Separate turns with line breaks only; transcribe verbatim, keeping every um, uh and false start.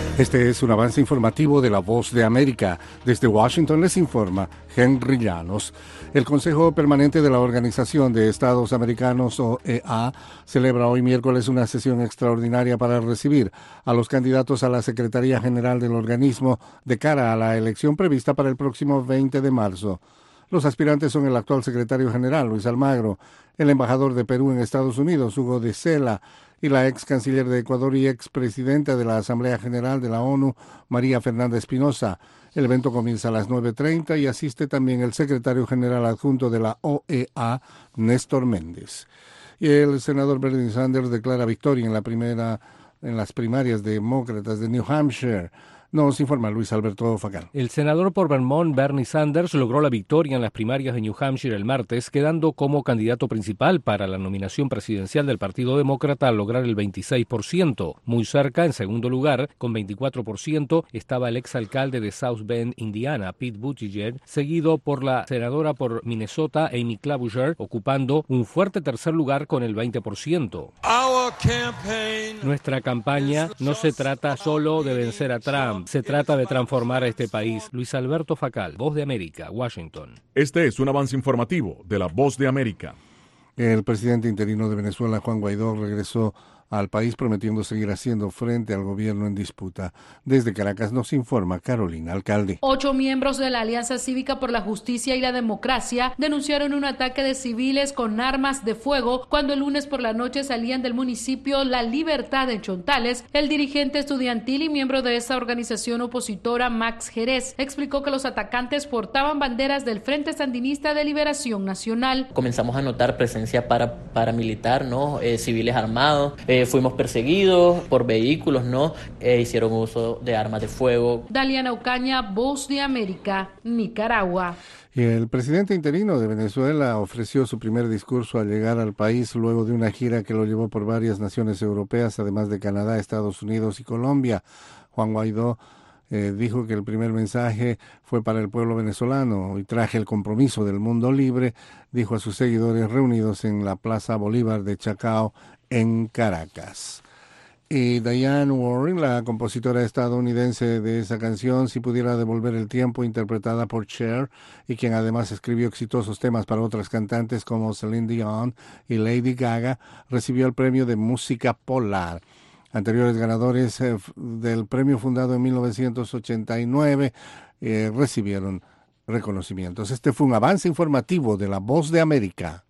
Este es un avance informativo de La Voz de América. Desde Washington les informa Henry Llanos. El Consejo Permanente de la Organización de Estados Americanos, O E A, celebra hoy miércoles una sesión extraordinaria para recibir a los candidatos a la Secretaría General del organismo de cara a la elección prevista para el próximo veinte de marzo. Los aspirantes son el actual secretario general, Luis Almagro, el embajador de Perú en Estados Unidos, Hugo de Sela, y la ex canciller de Ecuador y ex presidenta de la Asamblea General de la ONU, María Fernanda Espinosa. El evento comienza a las nueve treinta y asiste también el secretario general adjunto de la O E A, Néstor Méndez. Y el senador Bernie Sanders declara victoria en la primera, en las primarias demócratas de New Hampshire. Nos informa Luis Alberto Facal.
El senador por Vermont, Bernie Sanders, logró la victoria en las primarias de New Hampshire el martes, quedando como candidato principal para la nominación presidencial del Partido Demócrata al lograr el veintiséis por ciento. Muy cerca, en segundo lugar, con veinticuatro por ciento, estaba el exalcalde de South Bend, Indiana, Pete Buttigieg, seguido por la senadora por Minnesota, Amy Klobuchar, ocupando un fuerte tercer lugar con el veinte por ciento. Nuestra campaña no se trata solo de vencer a Trump. Se trata de transformar a este país. Luis Alberto Facal, Voz de América, Washington.
Este es un avance informativo de la Voz de América.
El presidente interino de Venezuela, Juan Guaidó, regresó al país prometiendo seguir haciendo frente al gobierno en disputa. Desde Caracas nos informa Carolina Alcalde.
Ocho miembros de la Alianza Cívica por la Justicia y la Democracia denunciaron un ataque de civiles con armas de fuego cuando el lunes por la noche salían del municipio La Libertad en Chontales. El dirigente estudiantil y miembro de esa organización opositora, Max Jerez, explicó que los atacantes portaban banderas del Frente Sandinista de Liberación Nacional.
Comenzamos a notar presencia para, paramilitar, ¿no? Eh, civiles armados, eh, fuimos perseguidos por vehículos, ¿no? Eh, hicieron uso de armas de fuego.
Daliana Ocaña, Voz de América, Nicaragua.
Y el presidente interino de Venezuela ofreció su primer discurso al llegar al país luego de una gira que lo llevó por varias naciones europeas, además de Canadá, Estados Unidos y Colombia. Juan Guaidó eh, dijo que el primer mensaje fue para el pueblo venezolano y traje el compromiso del mundo libre, dijo a sus seguidores reunidos en la Plaza Bolívar de Chacao, en Caracas. Y Diane Warren, la compositora estadounidense de esa canción, Si pudiera devolver el tiempo, interpretada por Cher, y quien además escribió exitosos temas para otras cantantes como Celine Dion y Lady Gaga, recibió el premio de Música Polar. Anteriores ganadores eh, del premio fundado en mil novecientos ochenta y nueve eh, recibieron reconocimientos. Este fue un avance informativo de La Voz de América.